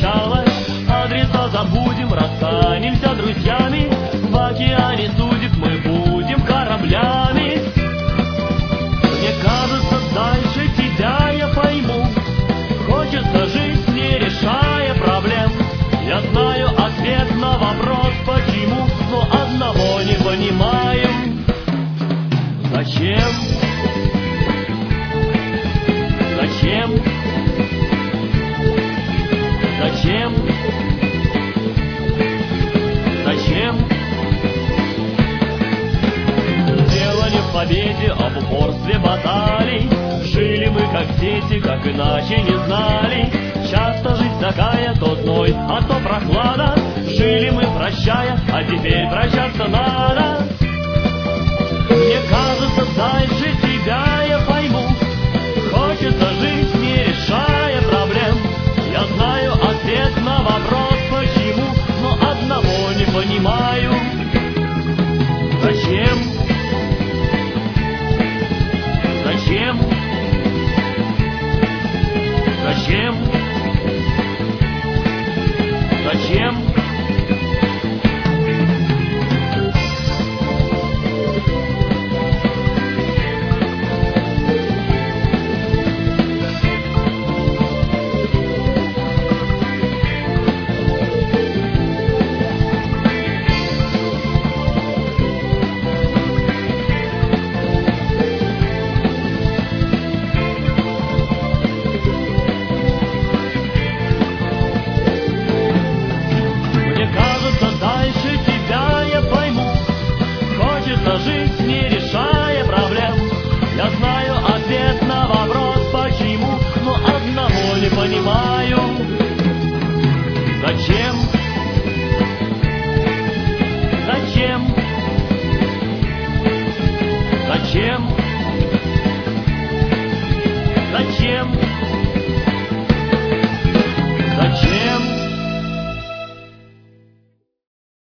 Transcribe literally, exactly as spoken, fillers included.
начало. Адреса забудем, расстанемся друзьями. В океане судеб мы будем кораблями. Мне кажется, дальше тебя я пойму. Хочется жить, не решая проблем. Я знаю ответ на вопрос почему, но одного не понимаю. Зачем? Зачем? Зачем? Зачем? Дело не в победе, а в упорстве баталий. Жили мы как дети, как иначе не знали. Часто жизнь такая, то зной, а то прохлада. Жили мы прощая, а теперь прощаться надо. Мне кажется, дальше тебя я пойму. Хочется жить, не решая проблем. Я знаю ответ на вопрос почему, но одного не понимаю. Зачем? Зачем? Зачем? Зачем? Жить, не решая проблем. Я знаю ответ на вопрос почему, но одного не понимаю. Зачем? Зачем? Зачем?